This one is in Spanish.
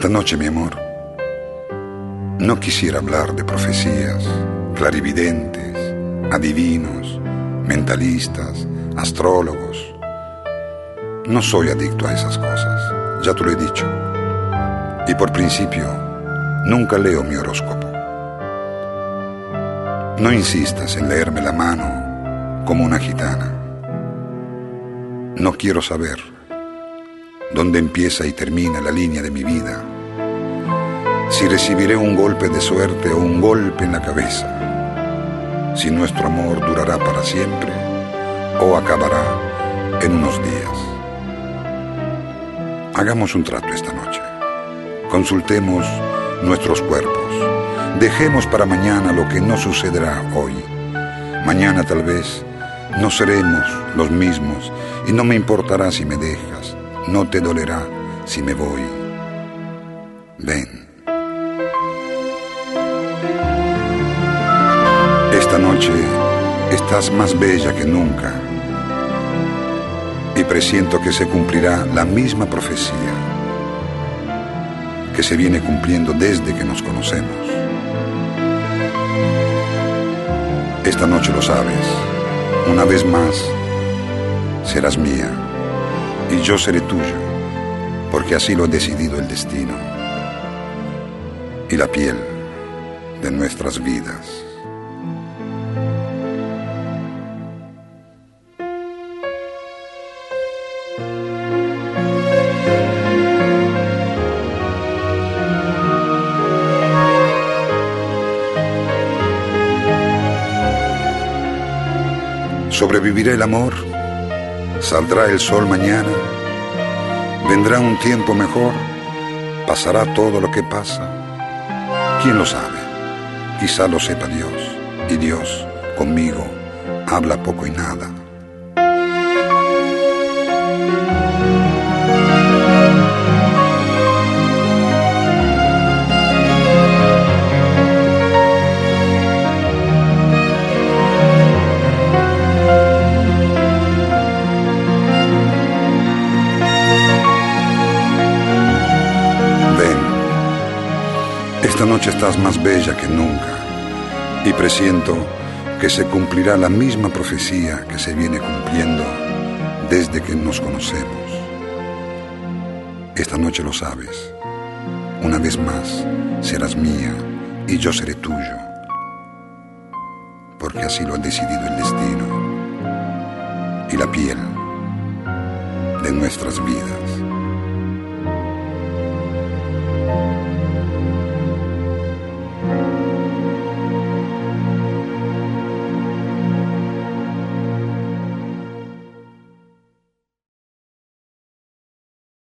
Esta noche, mi amor, no quisiera hablar de profecías, clarividentes, adivinos, mentalistas, astrólogos. No soy adicto a esas cosas, ya te lo he dicho. Y por principio, nunca leo mi horóscopo. No insistas en leerme la mano como una gitana. No quiero saber dónde empieza y termina la línea de mi vida, si recibiré un golpe de suerte o un golpe en la cabeza, si nuestro amor durará para siempre o acabará en unos días. Hagamos un trato esta noche. Consultemos nuestros cuerpos. Dejemos para mañana lo que no sucederá hoy. Mañana tal vez no seremos los mismos y no me importará si me dejas. No te dolerá si me voy. Ven. Esta noche estás más bella que nunca y presiento que se cumplirá la misma profecía que se viene cumpliendo desde que nos conocemos. Esta noche lo sabes, una vez más serás mía y yo seré tuyo, porque así lo ha decidido el destino y la piel de nuestras vidas. Sobrevivirá el amor, saldrá el sol mañana, vendrá un tiempo mejor, pasará todo lo que pasa. ¿Quién lo sabe? Quizá lo sepa Dios, y Dios conmigo habla poco y nada. Esta noche estás más bella que nunca y presiento que se cumplirá la misma profecía que se viene cumpliendo desde que nos conocemos. Esta noche lo sabes. Una vez más serás mía y yo seré tuyo, porque así lo ha decidido el destino y la piel de nuestras vidas.